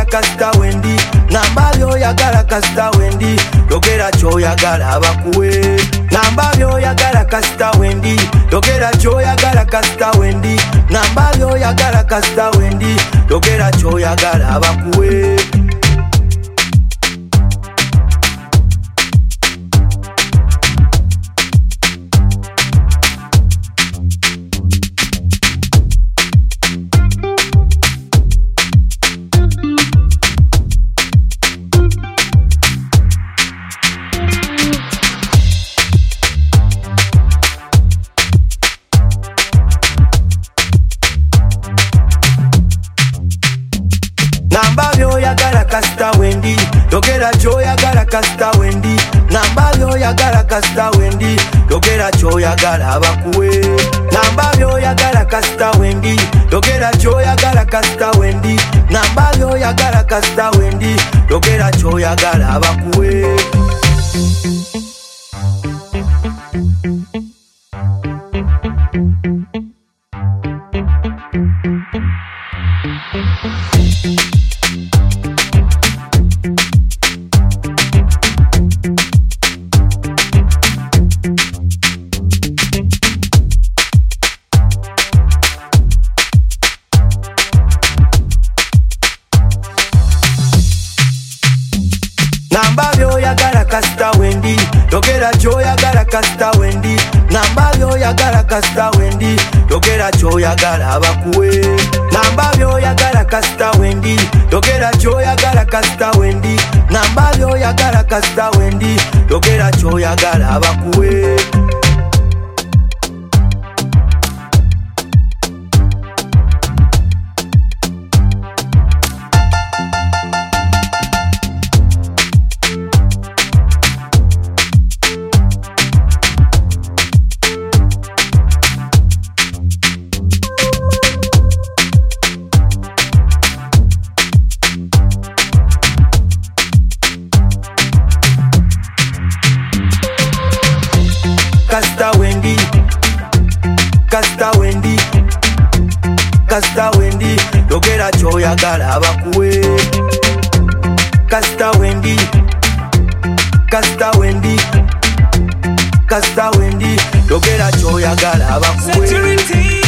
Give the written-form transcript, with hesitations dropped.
kasita wendi. Namba byoyagala kasita wendi. Yogera kyoyagala bakuwe. Namba byoyagala kasita wendi. Yogera kyoyagala kasita wendi. Namba byoyagala kasita wendi. Yogera kyoyagala bakuwe. Namba byoyagala kasita wendi. Yogera kyoyagala kasita wendi. Namba byoyagala kasita wendi. Yogera kyoyagala bakuwe. Namba byoyagala kasita wendi. Yogera kyoyagala kasita wendi. Namba byoyagala kasita wendi. Yogera kyoyagala bakuwe. Namba byoyagala kasita wendi. Yogera kyoyagala kasita wendi. Namba byoyagala kasita wendi. Yogera kyoyagala bakuwe. Namba byoyagala kasita wendi. Yogera kyoyagala kasita wendi. Namba byoyagala kasita wendi. Yogera kyoyagala bakuwe. Kasita wendi. Kasita wendi. Kasita wendi. Yogera kyoyagala bakuwe. Kasita wendi. Kasita wendi. Kasita wendi. Yogera kyoyagala bakuwe.